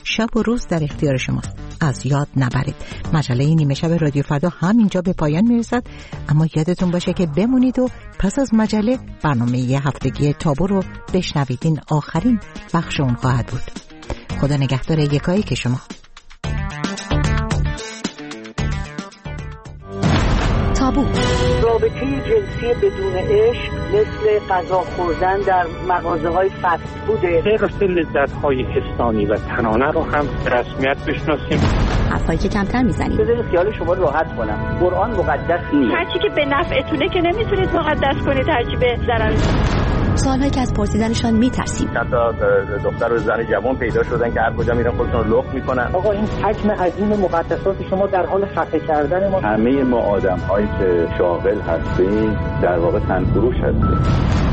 شب و روز در اختیار شماست. از یاد نبرید. مجله نیمه شب رادیو فردا همینجا به پایان میرسد، اما یادتون باشه که بمونید و پس از مجله برنامه هفتگی تابو رو بشنوید. این آخرین بخش اون خواهد بود. خدا نگهدار یکایی که شما. تابو. رابطه جنسی بدون عشق مثل غذا خوردن در مغازه‌های فست فوده. حفظ لذت‌های انسانی و تنانه رو هم به رسمیت بشناسیم. حرفایی که کمتر میزنید. بذارید خیال شما رو راحت کنم. قرآن مقدس نیست. هرچی که به نفعتونه که نمیتونید مقدس کنید، هرچی به ضرر. سوالایی که از پرسیدنشان میترسید. چند تا دختر و زن جوان پیدا شدن که هر کجا میرن خودشون رو لخت میکنن. آقا این حجم عظیم مقدسات شما در حال خفه کردن ما. همه ما آدم‌هایی که شاغل هستیم در واقع تنفروش هستیم.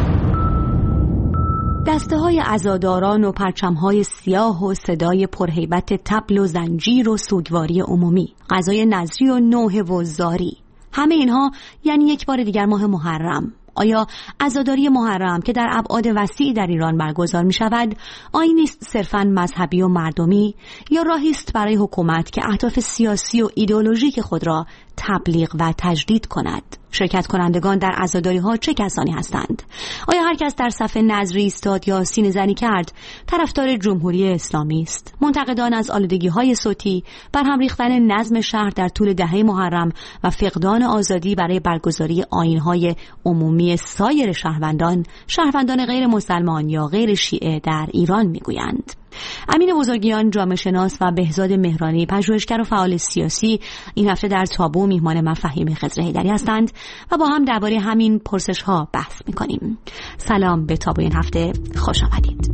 دسته‌های عزاداران و پرچم‌های سیاه و صدای پرهیبت طبل و زنجیر و سوگواری عمومی، غذای نظری و نوحه و زاری، همه اینها یعنی یک بار دیگر ماه محرم. آیا عزاداری محرم که در ابعاد وسیعی در ایران برگزار می شود آیینی است صرفاً مذهبی و مردمی، یا راهی است برای حکومت که اهداف سیاسی و ایدئولوژیک خود را تبلیغ و تجدید کند؟ شرکت کنندگان در عزاداری ها چه کسانی هستند؟ آیا هر کس در صف نظری ایستاد یا سینه زنی کرد طرفدار جمهوری اسلامی است؟ منتقدان از آلودگی های صوتی، برهم ریختن نظم شهر در طول دهه محرم و فقدان آزادی برای برگزاری آیین های عمومی سایر شهروندان غیر مسلمان یا غیر شیعه در ایران میگویند. امین بزرگیان، جامعه شناس، و بهزاد مهرانی، پژوهشگر و فعال سیاسی، این هفته در تابو میهمان من فهیم خضر حیدری هستند و با هم درباره همین پرسش ها بحث میکنیم. سلام به تابو این هفته، خوش آمدید.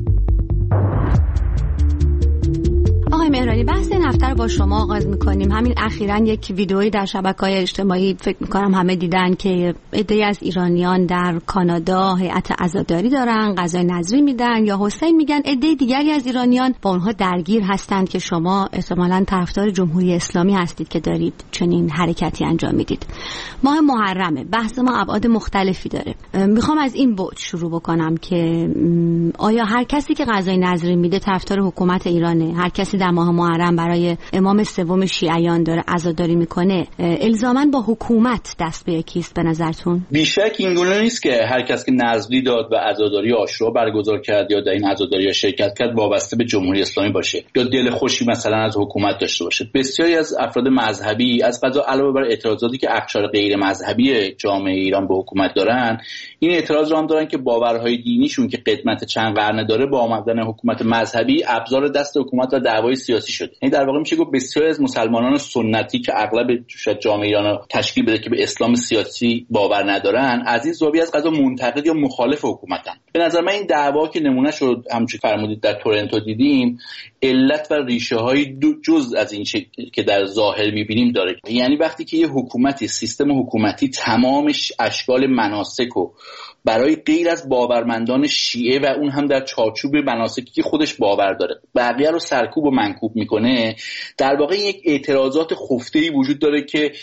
آقای مهرانی، بحث این هفته رو با شما آغاز میکنیم. همین اخیراً یک ویدئویی در شبکه‌های اجتماعی فکر میکنم همه دیدن که عده‌ای از ایرانیان در کانادا هیئت عزاداری دارن، غذای نظری میدن یا حسین میگن. عده دیگری از ایرانیان با اونها درگیر هستند که شما احتمالاً طرفدار جمهوری اسلامی هستید که دارید چنین حرکتی انجام میدید. ماه محرمه، بحث ما ابعاد مختلفی داره. میخوام از این بعد شروع بکنم که آیا هر کسی که غذای نظری میده طرفدار حکومت ایرانه؟ هر کسی در ماه محرم برای امام سوم شیعیان داره عزاداری میکنه، الزاماً با حکومت دست به یکیست به نظرتون؟ بیشک اینگونه نیست که هر کس که نذری داد و عزاداری عاشورا برگزار کرد یا در این عزاداری شرکت کرد وابسته به جمهوری اسلامی باشه یا دل خوشی مثلا از حکومت داشته باشه. بسیاری از افراد مذهبی از قضا علاوه بر اعتراضاتی که اقشار غیر مذهبی جامعه ایران به حکومت دارن، این اعتراض رو هم دارن که باورهای دینیشون که قدمت چند قرن داره با آمدن حکومت مذهبی ابزار دست حکومت و دعوای سیاسی شده. یعنی در واقع میشه گفت بسیاری از مسلمانان سنتی که اغلب شاید جامعه ایران رو تشکیل بده که به اسلام سیاسی باور ندارن، از این زاویه از قضا منتقد یا مخالف حکومتن. به نظر من این دعوا که نمونه شد همونجوری فرمودید در تورنتو دیدیم، علت و ریشه های جز از این که در ظاهر میبینیم داره. یعنی وقتی که یه حکومتی، سیستم حکومتی تمامش اشکال مناسک و برای غیر از باورمندان شیعه و اون هم در چارچوب مناسکی که خودش باور داره بقیه رو سرکوب و منکوب میکنه، در واقع یک اعتراضات خفته‌ای وجود داره که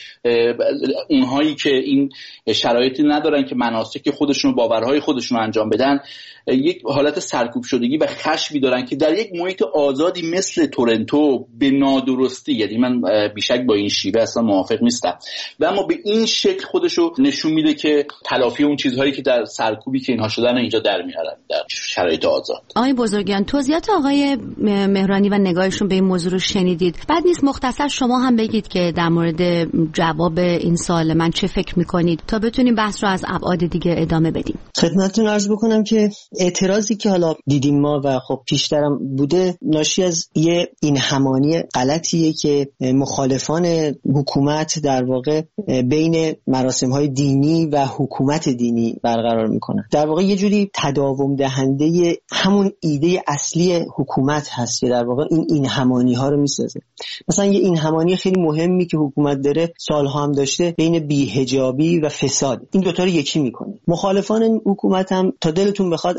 اونهایی که این شرایطی ندارن که مناسک خودشون و باورهای خودشون رو انجام بدن، یک حالت سرکوب شدگی و خشمی دارن که در یک محیط آزادی مثل تورنتو به نادرستی، یعنی من بیشک با این شیوه اصلا موافق نیستم، و اما به این شکل خودشو نشون میده که تلافی اون چیزهایی که در سرکوبی که اینها شدن اینجا در میارن در شرایط آزاد. آقای بزرگیان، توضیحات آقای مهرانی و نگاهشون به این موضوع رو شنیدید. بعد نیست مختصر شما هم بگید که در مورد جواب این سوال من چه فکر میکنید تا بتونیم بحث رو از ابعاد دیگه ادامه بدیم. خدمتتون عرض بکنم که اعتراضی که حالا دیدیم ما و خب پیشترم بوده ناشی از این همانی غلطیه که مخالفان حکومت در واقع بین مراسم‌های دینی و حکومت دینی برقرار میکنن. در واقع یه جوری تداوم دهنده همون ایده اصلی حکومت هست که در واقع این همانی‌ها رو میسازه. مثلا یه این همانی خیلی مهمی که حکومت داره سالها هم داشته بین بی‌حجابی و فساد، این دوتا رو یکی میکنه. مخالفان حکومت هم تا دلتون بخواد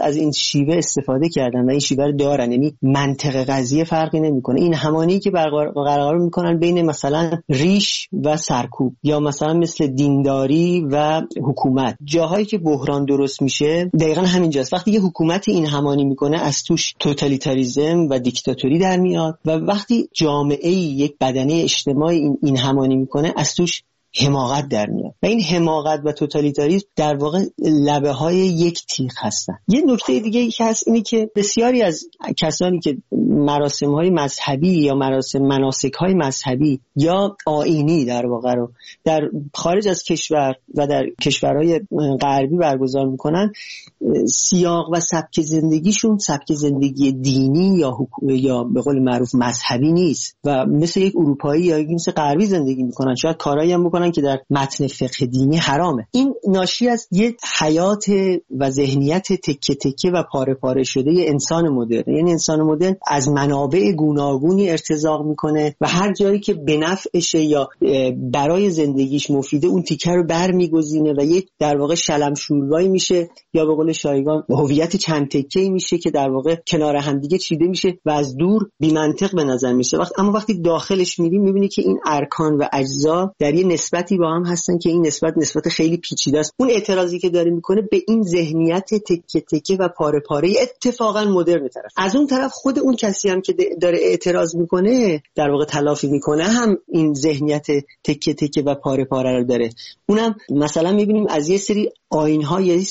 از این شیوه استفاده کردن و این شیوه رو دارن، یعنی منطق قضیه فرقی نمیکنه. این همانی که برقرار میکنن بین مثلا ریش و سرکوب یا مثلا مثل دینداری و حکومت، جاهایی که بحران درست میشه دقیقاً همینجاست. وقتی یه حکومت این همانی میکنه از توش توتالیتاریسم و دیکتاتوری در میاد و وقتی جامعه یک بدنه اجتماعی این همانی میکنه از توش حماقت در میاد و این حماقت و توتالیتاریسم در واقع لبه های یک تیغ هستن. یه نکته دیگه ای که هست اینه که بسیاری از کسانی که مراسم های مذهبی یا مناسک های مذهبی یا آیینی در واقع رو در خارج از کشور و در کشورهای غربی برگزار میکنن، سیاق و سبک زندگیشون سبک زندگی دینی یا به قول معروف مذهبی نیست و مثل یک اروپایی یا مثل غربی زندگی میکنن، شاید کارهایی هم بکنن که در متن فقه دینی حرامه. این ناشی از یک حیات و ذهنیت تکه تکه و پاره پاره شده انسان مدرن. یعنی انسان مدرن از منابع گوناگونی ارتزاق میکنه و هر جایی که به نفعشه یا برای زندگیش مفیده اون تیکه رو برمیگزینه و یک در واقع شلمشوربایی میشه یا به قول شایگان هویت چند تکه‌ای میشه که در واقع کنار هم دیگه چیده میشه و از دور بی منطق به نظر میشه. اما وقتی داخلش میری میبینی که این ارکان و اجزا در یه نسبتی با هم هستن که این نسبت خیلی پیچیده است. اون اعتراضی که داره میکنه به این ذهنیت تکه تکه و پاره پاره اتفاقا مدرن طرف. از اون طرف خود اون کسی هم که داره اعتراض میکنه در واقع تلافی میکنه هم این ذهنیت تکه تکه و پاره پاره رو داره. اونم مثلا میبینیم از یه سری آیین‌ها یا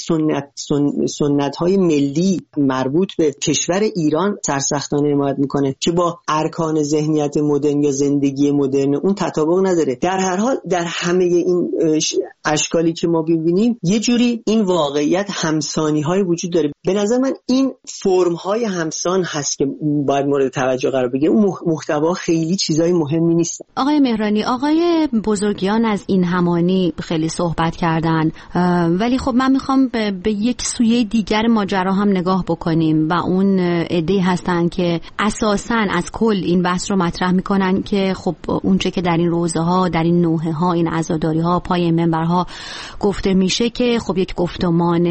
سنت‌های ملی مربوط به کشور ایران سرسختانه حمایت میکنه که با ارکان ذهنیت مدرن یا زندگی مدرن اون تطابق نداره. در هر حال در همه این اشکالی که ما ببینیم یه جوری این واقعیت همسانی‌های وجود داره. به نظر من این فرم‌های همسان هست که باید مورد توجه قرار بگیره. اون محتوا خیلی چیزای مهمی نیست. آقای مهرانی، آقای بزرگیان از این همانی خیلی صحبت کردن، ولی خب من میخوام به یک سویه دیگر ماجرا هم نگاه بکنیم و اون عده‌ای هستن که اساساً از کل این بحث رو مطرح میکنن که خب اونچه که در این روزه ها، در این نوحه ها، این عزاداری ها، پای منبرها گفته میشه که خب یک گفتمان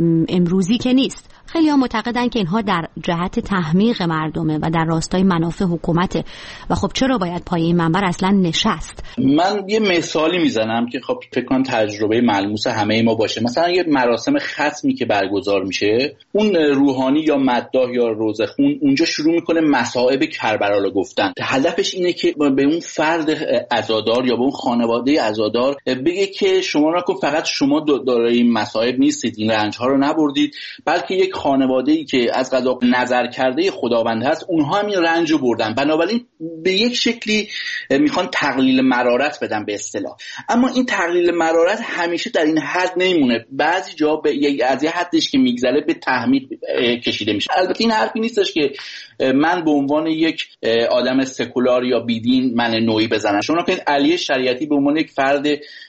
امروزی که نیست. خیلی ها معتقدن که اینها در جهت تحمیق مردمه و در راستای منافع حکومته و خب چرا باید پای این منبر اصلا نشست؟ من یه مثالی میزنم که خب فکر کنم تجربه ملموس همه ما باشه. مثلا یه مراسم ختمی که برگزار میشه، اون روحانی یا مداح یا روزخون اونجا شروع میکنه مصائب کربلا رو گفتن. هدفش اینه که به اون فرد عزادار یا به اون خانواده عزادار بگه که شما را فقط شما دارای این مصائب نیستید، این رنج ها رو نبردید، بلکه یک خانواده‌ای که از قضا نظر کرده خداوند هست اونها هم این رنج رو بردن. بنابراین به یک شکلی میخوان تقلیل مرارت بدن به اصطلاح. اما این تقلیل مرارت همیشه در این حد نمیمونه، بعضی جا از یه حدش که میگذره به تحمیق کشیده میشه. البته این حرفی نیستش که من به عنوان یک آدم سکولار یا بیدین من نوعی بزنم. شما که علی شریعتی به عنوان یک فرد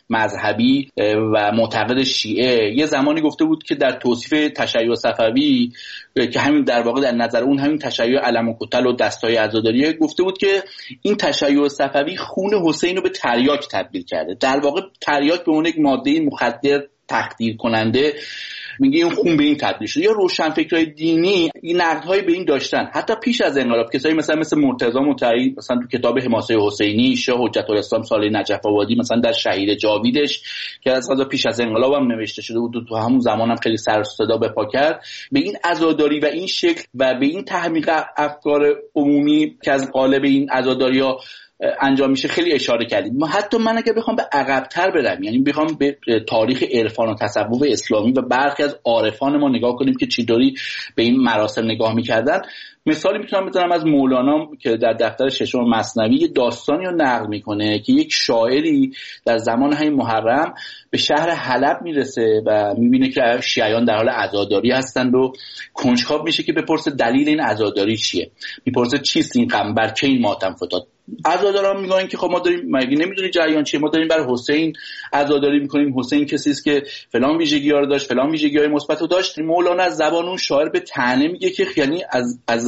مذهبی و معتقد شیعه یه زمانی گفته بود که در توصیف تشیع صفوی که همین در واقع در نظر اون همین تشیع علم و کتل و دستای عزاداریه، گفته بود که این تشیع صفوی خون حسین رو به تریاک تبدیل کرده. در واقع تریاک به عنوان یک ماده مخدر تخدیر کننده میگه این خون به این تبدیل شده. یا روشنفکرای دینی این نقدهای به این داشتن حتی پیش از انقلاب. کسایی مثل مرتضی مطهری مثلا تو کتاب حماسه حسینی، شاه حجت الاسلام صالح نجف آبادی مثلا در شهید جاویدش که از قضا پیش از انقلاب هم نوشته شده بود، تو همون زمان هم خیلی سر و صدا به پا کرد، به این عزاداری و این شکل و به این تحمیق افکار عمومی که از قالب این عزاداری‌ها انجام میشه خیلی اشاره کردیم. حتی من اگه بخوام به عقب‌تر برم، یعنی بخوام به تاریخ عرفان و تصوف اسلامی و برخی از عارفان ما نگاه کنیم که چطوری به این مراسم نگاه میکردن، مثالی میتونم بزنم از مولانا که در دفتر ششم مثنوی یه داستانی رو نقل میکنه که یک شاعری در زمان همین محرم به شهر حلب میرسه و میبینه که شیعیان در حال عزاداری هستند و کنجکاو میشه که بپرسه دلیل این عزاداری چیه. میپرسه چیست این غم، بر که این ماتم فتاد؟ عزاداران میگن که خب ما داریم، مگه نمیدونی جریان چیه، ما داریم بر حسین عزاداری میکنیم، حسین کسی است که فلان ویژگی‌ها رو داشت، فلان ویژگی‌های مثبت رو داشت. مولانا از زبان اون شاعر به طعنه میگه که یعنی از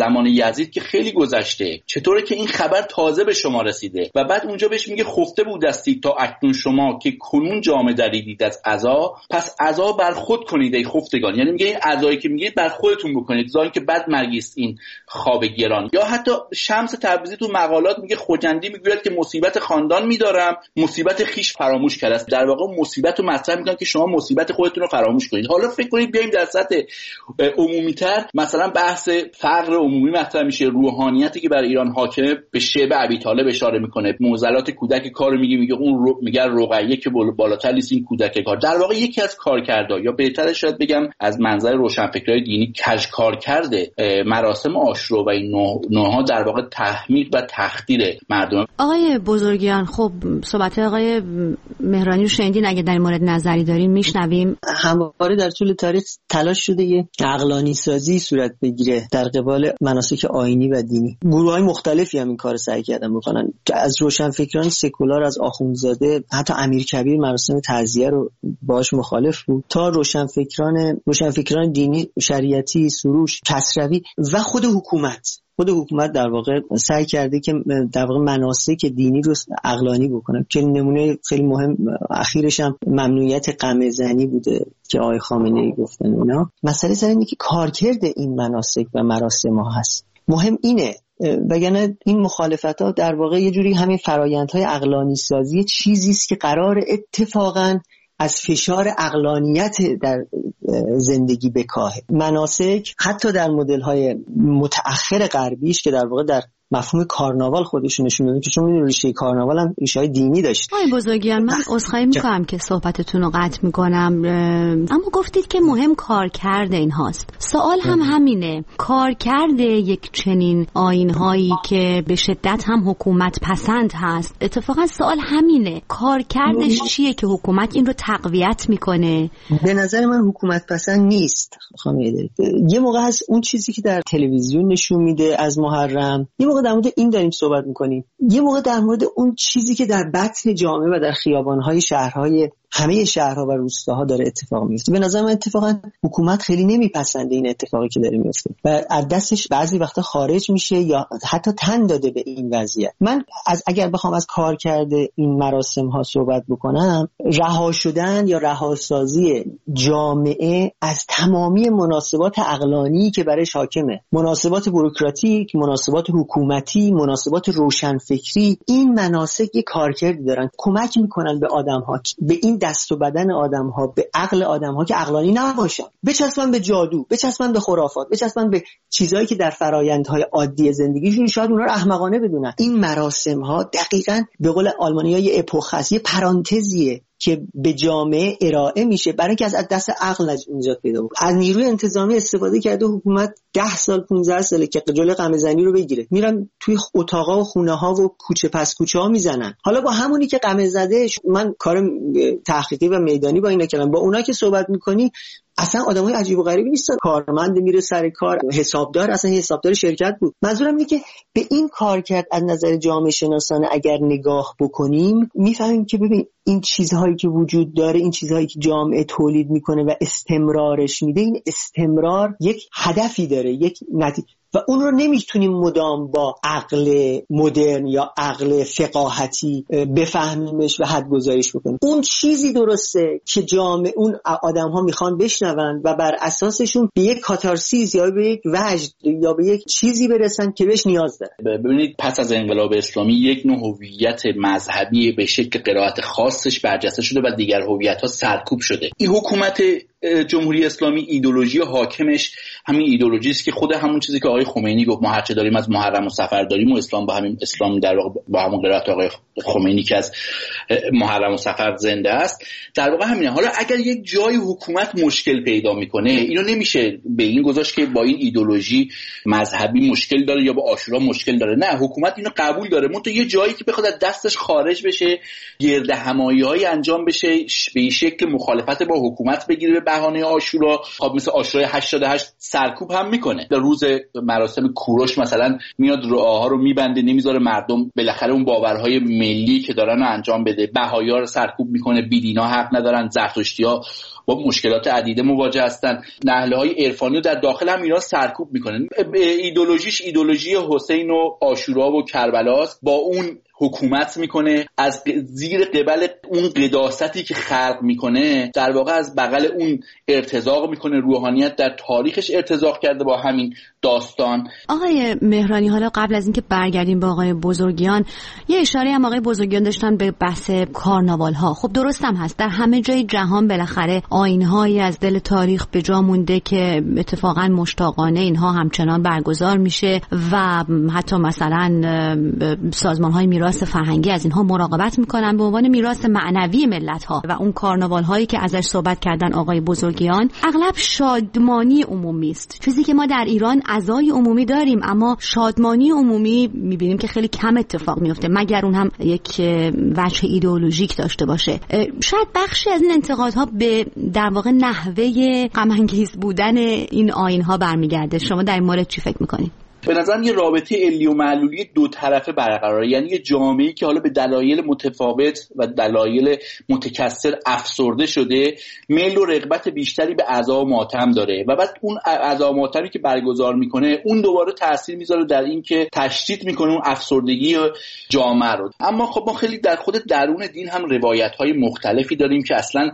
زمان یزید که خیلی گذشته، چطوره که این خبر تازه به شما رسیده و بعد اونجا بهش میگه خفته بودستی تا اکنون شما که کنون جامه دریدید از عزا، پس عزا بر خود کنید ای خفتگان. یعنی میگه این عزایی که میگید بر خودتون بکنید، زانی که بعد مرگیست این خواب گران. یا حتی شمس تبریزی تو مقالات میگه خجندی میگوید که مصیبت خاندان میدارم، مصیبت خیش فراموش کرده است. در واقع مصیبت رو مطرح میکنن که شما مصیبت خودتون رو فراموش کنید. حالا فکر کنید بیایم در سطح عمومی‌تر، مثلا بحث فقر عمومی مطرح میشه، روحانیتی که بر ایران حاکمه به شعب ابی طالب اشاره میکنه، معضلات کودک کار میگه اون میگه رقیه که بالاتر نیست این کودک کار. در واقع یکی از کارکردها، یا بهتره شاید بگم از منظر روشنفکرای دینی کج کار کرده مراسم عاشورا و این نوع‌ها در واقع تحمیق و تخدیر مردم. آقای بزرگیان، خب صحبت آقای مهرانی رو شنیدین، اگه در این مورد نظری دارین میشنویم. همواره در طول تاریخ تلاش شده یه عقلانی سازی صورت بگیره در قبال مناسک آیینی و دینی. گروه‌های مختلفی هم این کار سعی کردن بکنن، از روشنفکران سکولار، از آخوندزاده، حتی امیرکبیر مراسم تعزیه رو باهاش مخالف بود، تا روشنفکران دینی، شریعتی، سروش، کسروی و خود حکومت در واقع سعی کرده که در واقع مناسک دینی رو عقلانی بکنه. که نمونه خیلی مهم اخیرش هم ممنوعیت قمه‌زنی بوده که آقای خامنه‌ای گفتن. اونا مسئله سر اینه که کارکرد این مناسک و مراسم ها هست. مهم اینه، وگرنه این مخالفت‌ها در واقع یه جوری همین فرایندهای عقلانی سازی چیزی است که قرار اتفاقاً از فشار عقلانیت در زندگی بکاهه. مناسک حتی در مدل‌های متأخر غربیش که در واقع در مفهوم کارناوال خودشون نشون میده، که چون می‌دونید ریشه کارناوال هم ریشه‌های دینی داشت. آقای بزرگیان، من عذرخواهی می‌کنم که صحبتتون رو قطع می‌کنم، اما گفتید که مهم کارکرد این هاست. سوال هم همینه، کارکرد یک چنین آیین‌هایی که به شدت هم حکومت پسند هست، اتفاقا سوال همینه، کارکردش چیه که حکومت این رو تقویت می‌کنه؟ به نظر من حکومت پسند نیست. یه موقع هست اون چیزی که در تلویزیون نشون میده از محرم، یه موقع در مورد این داریم صحبت میکنیم، یه موقع در مورد اون چیزی که در بطن جامعه و در خیابانهای شهرهای همه شهرها و روستاها داره اتفاق میفته. به نظر من اتفاقا حکومت خیلی نمیپسنده این اتفاقی که داره میفته و از دستش بعضی وقتا خارج میشه یا حتی تن داده به این وضعیت. من اگر بخوام از کار کرده این مراسم ها صحبت بکنم، رها شدن یا رهاسازی جامعه از تمامی مناسبات عقلانی که برای حاکمه، مناسبات بوروکراتیک، مناسبات حکومتی، مناسبات روشنفکری، این مناسک یک کارکردی دارن، کمک میکنن به آدم‌ها، به این دست و بدن آدم‌ها، به عقل آدم‌ها که عقلانی نباشن، بچسبن به جادو، بچسبن به خرافات، بچسبن به چیزایی که در فرآیندهای عادی زندگیشون شاید اونها رو احمقانه بدونن. این مراسم‌ها دقیقاً به قول آلمانی‌ها یه اپوخ هست، یه پرانتزیه که به جامعه ارائه میشه برای اینکه از دست عقل نجات پیدا بکنه. از نیروی انتظامی استفاده کرده حکومت 10 سال 15 ساله که جلوی قمه‌زنی رو بگیره، میرن توی اتاقا و خونه‌ها و کوچه پس کوچه‌ها میزنن. حالا با همونی که قمه زده، من کار تحقیقی و میدانی با اینا کردم، با اونا که صحبت میکنی اصلا آدمای عجیب و غریبی نیستن. کارمند میره سر کار، حسابدار، اصلا حسابدار شرکت بود. منظورم اینه که به این کار کرد از نظر جامعه شناسانه اگر نگاه بکنیم میفهمیم که ببین این چیزهایی که وجود داره، این چیزهایی که جامعه تولید میکنه و استمرارش میده، این استمرار یک هدفی داره، یک نتیجه، و اون رو نمیتونیم مدام با عقل مدرن یا عقل فقاهتی بفهمیمش و حد گذاریش بکنیم. اون چیزی درسته که جامعه، اون آدم‌ها میخوان بشنون و بر اساسشون به یک کاتارسیس یا به یک وجد یا به یک چیزی برسن که بهش نیاز داره. ببینید پس از انقلاب اسلامی یک نوع هویت مذهبی به شکل قرائت خاصش برجسته شده و دیگر هویت‌ها سرکوب شده. این حکومت جمهوری اسلامی ایدئولوژی حاکمش همین ایدئولوژی است که خود همون چیزی که آقای خمینی گفت، ما هرچه داریم از محرم و صفر داریم و اسلام با همین اسلام در واقع با همون قرائت آقای خمینی که از محرم و صفر زنده است، در واقع همینه. حالا اگر یک جای حکومت مشکل پیدا میکنه، اینو نمیشه به این گذاشت که با این ایدئولوژی مذهبی مشکل داره یا با عاشورا مشکل داره. نه، حکومت اینو قبول داره، منتها یه جایی که بخواد از دستش خارج بشه، گردهمایی‌های انجام بشه، به این شکل مخالفت با حکومت بگیره، بهانه عاشورا مثل عاشورای 88 سرکوب هم میکنه. در روز مراسم کوروش مثلا میاد رعاها رو میبنده، نمیذاره مردم بالاخره اون باورهای ملی که دارن رو انجام بده. بهائی‌ها رو سرکوب میکنه، بیدینا حق ندارن، زرتشتی‌ها با مشکلات عدیده مواجه هستن. نهله‌های عرفانی رو در داخل هم ایران سرکوب میکنن. ایدئولوژیش ایدئولوژی حسین و عاشورا و کربلاست، با اون حکومت میکنه، از زیر قبل اون قداستی که خلق میکنه در واقع از بغل اون ارتزاق میکنه. روحانیت در تاریخش ارتزاق کرده با همین داستان. آقای مهرانی، حالا قبل از اینکه برگردیم به آقای بزرگیان، یه اشاره هم آقای بزرگیان داشتن به بحث کارناوال ها. خب درست هم هست، در همه جای جهان بالاخره آیین‌هایی از دل تاریخ به جا مونده که اتفاقا مشتاقانه اینها همچنان برگزار میشه و حتی مثلا سازمان‌های میراث فرهنگی از اینها مراقبت میکنن به عنوان میراث معنوی ملت‌ها. و اون کارناوال هایی که ازش صحبت کردن آقای بزرگیان اغلب شادمانی عمومی است، چیزی که ما در ایران عزای عمومی داریم اما شادمانی عمومی میبینیم که خیلی کم اتفاق میفته، مگر اون هم یک وجه ایدئولوژیک داشته باشه. شاید بخشی از این انتقادها به در واقع نحوه غم انگیز بودن این آیین‌ها برمیگرده. شما در این مورد چی فکر میکنید؟ به نظرم یه رابطه علی و معلولی دو طرفه برقراره، یعنی یه جامعه‌ای که حالا به دلایل متفاوت و دلایل متکثر افسرده شده، میل و رغبت بیشتری به عزا و ماتم داره و بعد اون عزا و ماتمی که برگزار میکنه اون دوباره تاثیر میذاره در این که تشدید میکنه اون افسردگی جامعه رو. اما خب ما خیلی در خود درون دین هم روایت‌های مختلفی داریم که اصلا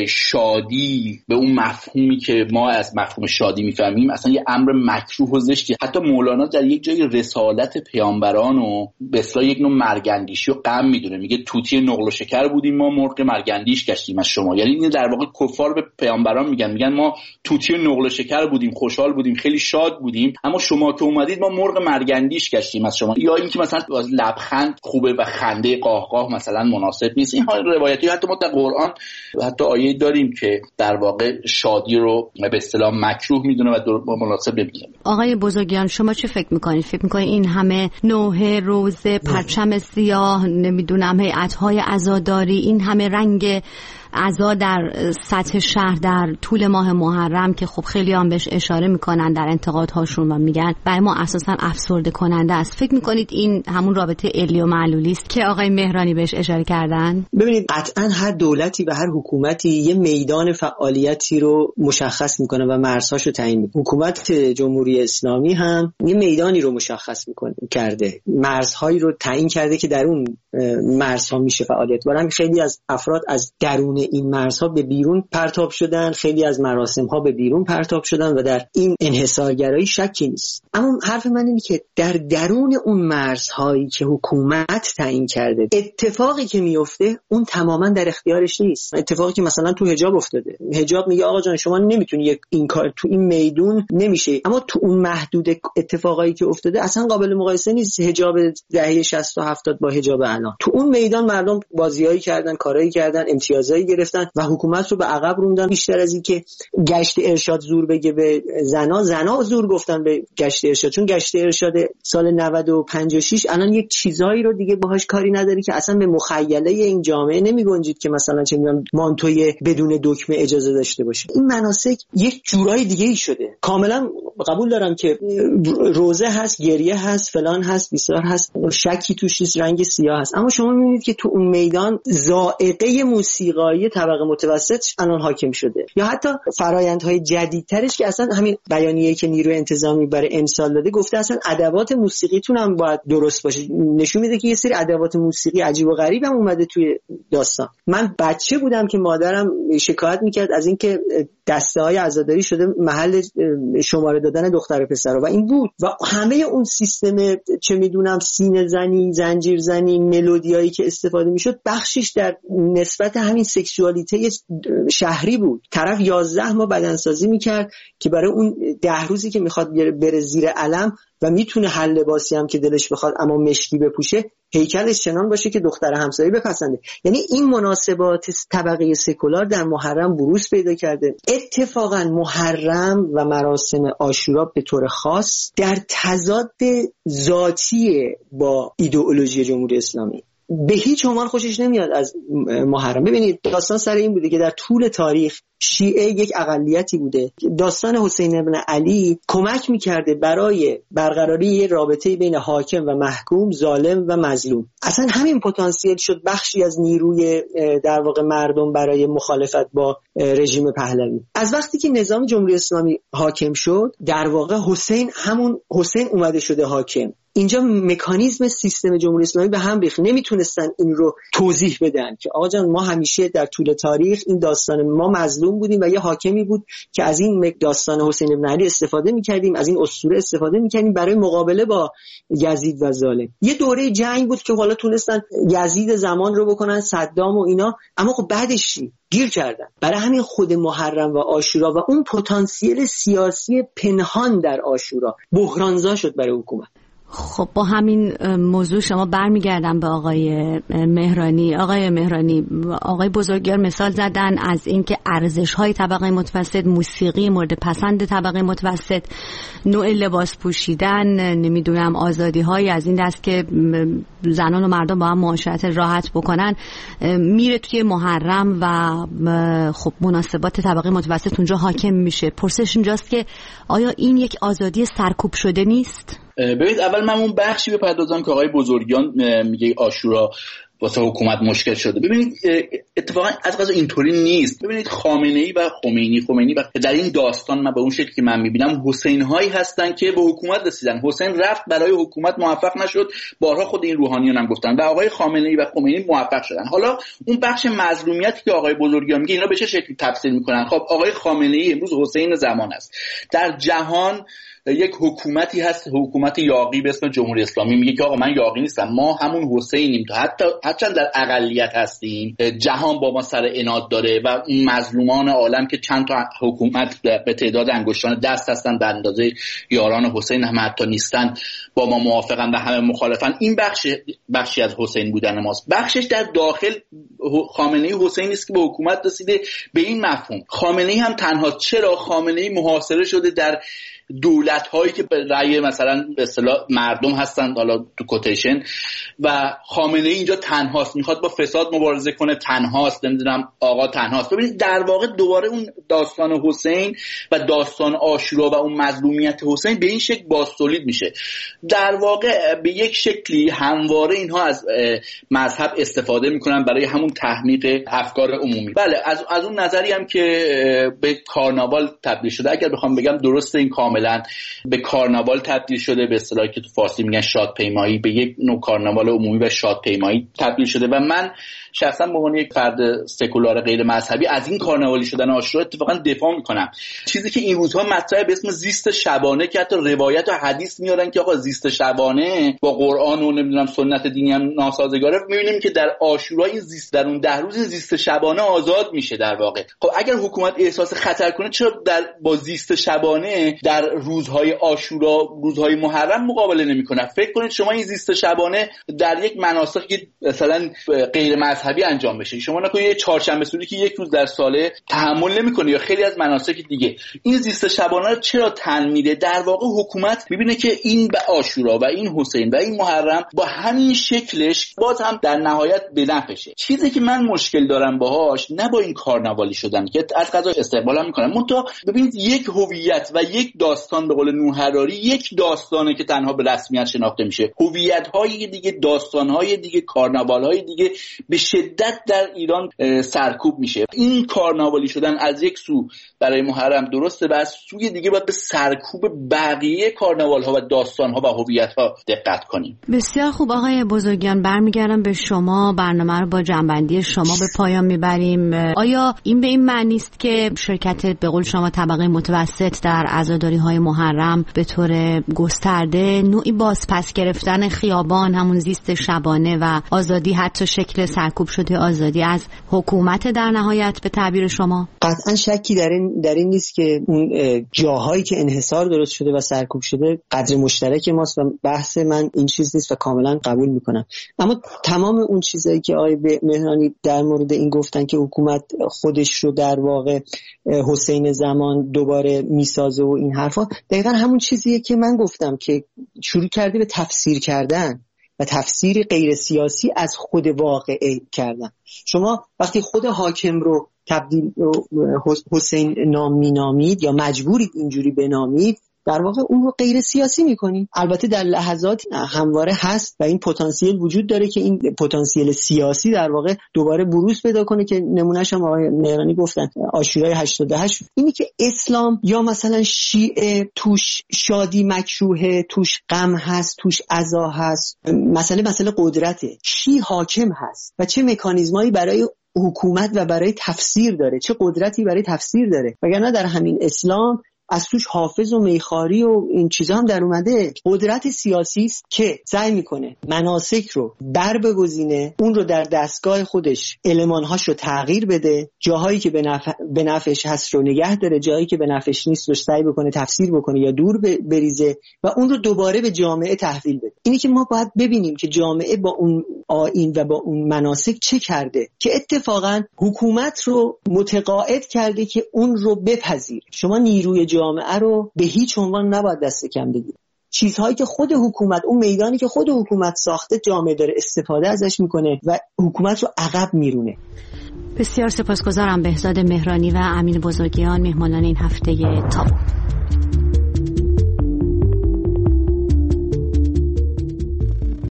شادی به اون مفهومی که ما از مفهوم شادی میفهمیم اصلا یه امر مکروه و زشتی. حتی مولانا در یک جای رسالت پیامبران و به اصطلاح یک نوع مرگندیشی و غم میدونه، میگه طوطی نقل و شکر بودیم ما، مرغ مرگندیش گشتیم از شما. یعنی این در واقع کفار به پیامبران میگن ما طوطی نقل و شکر بودیم، خوشحال بودیم، خیلی شاد بودیم، اما شما که اومدید ما مرغ مرگندیش گشتیم از شما. یا اینکه مثلا لبخند خوبه و خنده قاهقاه مثلا مناسب نیست. این روایتی حتی ما در قرآن حتی آیه داریم که در واقع شادی رو به اصطلاح مکروه میدونه و مناسب نمیدونه. آقای بزرگیان، شما چه فکر میکنید؟ فکر میکنید این همه نوحه، روزه، پرچم سیاه، نمیدونم هیئت‌های عزاداری، این همه رنگ عزا در سطح شهر در طول ماه محرم که خب خیلی هم بهش اشاره میکنن در انتقادهاشون و میگن برای ما اساسا افسرده کننده است، فکر میکنید این همون رابطه علی و معلولی است که آقای مهرانی بهش اشاره کردن؟ ببینید قطعا هر دولتی و هر حکومتی یه میدان فعالیتی رو مشخص میکنه و مرزهاشو تعیین میکنه. حکومت جمهوری اسلامی هم یه میدانی رو مشخص کرده، مرزهایی رو تعیین کرده که در اون مرزها میشه فعالیت. برای خیلی از افراد از درون این مرزها به بیرون پرتاب شدن، خیلی از مراسم‌ها به بیرون پرتاب شدن و در این انحصارگرایی شکی نیست. اما حرف من اینه که در درون اون مرزهایی که حکومت تعیین کرده اتفاقی که میفته اون تماما در اختیارش نیست. اتفاقی که مثلا تو حجاب افتاده، حجاب میگه آقا جان شما نمیتونی این کار تو این میدون نمیشه، اما تو اون محدود اتفاقایی که افتاده اصلا قابل مقایسه نیست حجاب دهه 60 و 70 با حجاب الان. تو اون میدان مردم بازیایی کردن، کارایی کردن، امتیازایی گرفتن و حکومت رو به عقب روندن. بیشتر از این که گشت ارشاد زور بگه به زنا زور گفتن به گشت ارشاد، چون گشت ارشاد سال 95 و 6 الان یک چیزایی رو دیگه باهاش کاری نداری که اصلا به مخیله این جامعه نمیگنجید که مثلا چه میدونم مانتوی بدون دکمه اجازه داشته باشه. این مناسک یک جورای دیگه ای شده. کاملا قبول دارم که روزه هست، گریه هست، فلان هست، بیسار هست، شکی توش نیست، رنگ سیاه هست، اما شما میبینید که تو اون میدان ذائقه موسیقایی طبقه متوسط الان حاکم شده، یا حتی فرآیندهای جدیدترش که اصلا همین بیانیه‌ای که نیروی انتظامی برای امسال داده گفته اصلا ادوات موسیقیتون هم باید درست باشه. نشون میده که یه سری ادوات موسیقی عجیب و غریب هم اومده توی داستان. من بچه بودم که مادرم شکایت میکرد از اینکه دسته‌های عزاداری شده محل شماره دادن دختر و پسر و این بود و همه اون سیستم چه میدونم سینه زنی، زنجیر زنی، ملودیایی که استفاده میشد بخشش در نسبت همین سکشوالیته شهری بود. طرف 11 ماه بدنسازی میکرد که برای اون 10 روزی که میخواد بره زیر علم و میتونه هر لباسی هم که دلش بخواد اما مشکی بپوشه هیکلش چنان باشه که دختر همسایه بپسنده. یعنی این مناسبات طبقه سکولار در محرم بروز پیدا کرده. اتفاقا محرم و مراسم عاشورا به طور خاص در تضاد ذاتی با ایدئولوژی جمهوری اسلامی. به هیچ عنوان خوشش نمیاد از محرم. ببینید داستان سر این بوده که در طول تاریخ شیعه یک اقلیتی بوده. داستان حسین ابن علی کمک میکرده برای برقراری یک رابطه بین حاکم و محکوم، ظالم و مظلوم. اصلا همین پتانسیل شد بخشی از نیروی در واقع مردم برای مخالفت با رژیم پهلوی. از وقتی که نظام جمهوری اسلامی حاکم شد، در واقع همون حسین اومده شده حاکم. اینجا مکانیزم سیستم جمهوری اسلامی به هم ریخت. نمیتونستن این رو توضیح بدن که آقا جان ما همیشه در طول تاریخ این داستان ما مظلوم بودیم و یه حاکمی بود که از این داستان حسین ابن علی استفاده میکردیم، از این اسطوره استفاده میکردیم برای مقابله با یزید و ظالم. یه دوره جنگ بود که حالا تونستن یزید زمان رو بکنن، صدام و اینا، اما خب بعدش گیر کردن. برای همین خود محرم و عاشورا و اون پتانسیل سیاسی پنهان در عاشورا بحرانزا شد برای حکومت. خب با همین موضوع شما برمیگردم به آقای مهرانی. آقای مهرانی، آقای بزرگیار مثال زدن از اینکه ارزش‌های طبقه متوسط، موسیقی مورد پسند طبقه متوسط، نوع لباس پوشیدن، نمیدونم آزادی‌های از این دست که زنان و مردم با هم معاشرت راحت بکنن، میره توی محرم و خب مناسبات طبقه متوسط اونجا حاکم میشه. پرسش اینجاست که آیا این یک آزادی سرکوب شده نیست؟ ببینید اول من اون بخشی بپردازم که آقای بزرگیان میگه عاشورا واسه حکومت مشکل شده. ببینید اتفاقا از قضا اینطوری نیست. ببینید خامنه‌ای و خمینی و در این داستان من به اون شکلی که من میبینم حسین هایی هستن که به حکومت رسیدن. حسین رفت برای حکومت موفق نشد، بارها خود این روحانیون هم گفتن، و آقای خامنه‌ای و خمینی موفق شدن. حالا اون بخش مظلومیتی که آقای بزرگیان میگه اینا به چه شکلی تفسیر میکنن؟ خب آقای خامنه‌ای امروز حسین زمان است. در جهان یک حکومتی هست، حکومت یاغی به اسم جمهوری اسلامی، میگه که آقا من یاغی نیستم، ما همون حسینیم، حتی در اقلیت هستیم، جهان با ما سر عناد داره و اون مظلومان عالم که چند تا حکومت به تعداد انگشتان دست هستن به اندازه یاران حسین هم حتی نیستن، با ما موافقن و همه مخالفن. این بخشی از حسین بودن ماست. بخشش در داخل خامنه‌ای حسین است که به حکومت رسیده. به این مفهوم خامنه‌ای هم تنها. چرا خامنه‌ای محاصره شده در دولت هایی که به رأی مثلا به اصطلاح مردم هستند، حالا تو کوتیشن، و خامنه‌ای اینجا تنهاست، میخواد با فساد مبارزه کنه، تنهاست، نمیدونم آقا تنهاست. ببینید در واقع دوباره اون داستان حسین و داستان عاشورا و اون مظلومیت حسین به این شکل بازتولید میشه. در واقع به یک شکلی همواره اینها از مذهب استفاده میکنن برای همون تحمیق افکار عمومی. بله از اون نظری هم که به کارناوال تبدیل شده، اگر بخوام بگم درسته، این کاملا به کارناوال تبدیل شده، به اصطلاحی که تو فارسی میگن شادپیمایی، به یک نوع کارناوال عمومی و شادپیمایی تبدیل شده. و من شخصا به عنوان یک فرد سکولار غیر مذهبی از این کارناوالی شدن عاشورا اتفاقا دفاع میکنم. چیزی که این روزها مطرحه به اسم زیست شبانه که حتی روایت و حدیث میارن که آقا زیست شبانه با قرآن و نمیدونم سنت دینی هم ناسازگاره، میبینیم که در عاشورا این زیست، در اون 10 روز زیست شبانه آزاد میشه در واقع. خب اگر حکومت احساس خطر کنه چرا با زیست شبانه در روزهای عاشورا، روزهای محرم مقابله نمیکنه؟ فکر کنید شما این زیست شبانه در یک مناسکی مثلا غیر مذهبی انجام بشه، شما نکنید یه چهارشنبه سوری که یک روز در ساله تحمل نمیکنه، یا خیلی از مناسک دیگه. این زیست شبانه رو چرا تن میده؟ در واقع حکومت میبینه که این به عاشورا و این حسین و این محرم با همین شکلش باز هم در نهایت به نفعشه. چیزی که من مشکل دارم باهاش نه با این کارناوالی شدن که از قضا استقبال میکنم، منتها ببینید یک هویت و یک داستان، به قول نوح حراری، یک داستانه که تنها به رسمیت شناخته میشه. هویت‌های دیگه، داستان‌های دیگه، کارناوال‌های دیگه به شدت در ایران سرکوب میشه. این کارناوالی شدن از یک سو برای محرم درسته و از سوی دیگه باید به سرکوب بقیه کارناوال‌ها و داستان‌ها و هویت‌ها دقت کنیم. بسیار خوب آقای بزرگیان، برمیگردم به شما. برنامه رو با جنبندی شما به پایان میبریم. آیا این به این معنی است که شرکت به قول شما طبقه متوسط در عزاداری‌های محرم به طور گسترده نوعی بازپس گرفتن خیابان، همون زیست شبانه و آزادی، حتی شکل سرکوب شده آزادی از حکومت در نهایت به تعبیر شما؟ قطعا شکی در این نیست که اون جاهایی که انحصار درست شده و سرکوب شده قدر مشترک ماست و بحث من این چیز نیست و کاملا قبول میکنم. اما تمام اون چیزایی که آقای مهرانی در مورد این گفتن که حکومت خودش رو در واقع حسین زمان دوباره میسازه و این حرفا، دقیقا همون چیزیه که من گفتم که شروع کرده به تفسیر کردن. و تفسیری غیر سیاسی از خود واقعه کردن. شما وقتی خود حاکم رو تبدیل حسین نام مینامید یا مجبورید اینجوری بنامید، در واقع اون رو غیر سیاسی میکنید. البته در لحظات همواره هست و این پتانسیل وجود داره که این پتانسیل سیاسی در واقع دوباره بروز پیدا کنه که نمونهش هم آقای مهرانی گفتن عاشورای 88. اینی که اسلام یا مثلا شیعه توش شادی مکروهه، توش غم هست، توش عزا هست، مسئله قدرته. شیعه حاکم هست و چه مکانیزمایی برای حکومت و برای تفسیر داره، چه قدرتی برای تفسیر داره. وگرنه در همین اسلام از توش حافظ و میخاری و این چیزا هم در اومده. قدرت سیاسی است که سعی میکنه مناسک رو بر بگزینه، اون رو در دستگاه خودش المانهاش رو تغییر بده، جاهایی که به نفعش هست رو نگه داره، جایی که به نفعش نیست رو سعی بکنه تفسیر بکنه یا دور بریزه و اون رو دوباره به جامعه تحویل بده. اینی که ما باید ببینیم که جامعه با اون آیین و با اون مناسک چه کرده که اتفاقا حکومت رو متقاعد کرده که اون رو بپذیره. شما نیروی جامعه رو به هیچ عنوان نباید دست کم بگیرید. چیزهایی که خود حکومت، اون میدانی که خود حکومت ساخته، جامعه داره استفاده ازش میکنه و حکومت رو عقب میرونه. بسیار سپاسگزارم بهزاد مهرانی و امین بزرگیان، مهمانان این هفته تابو.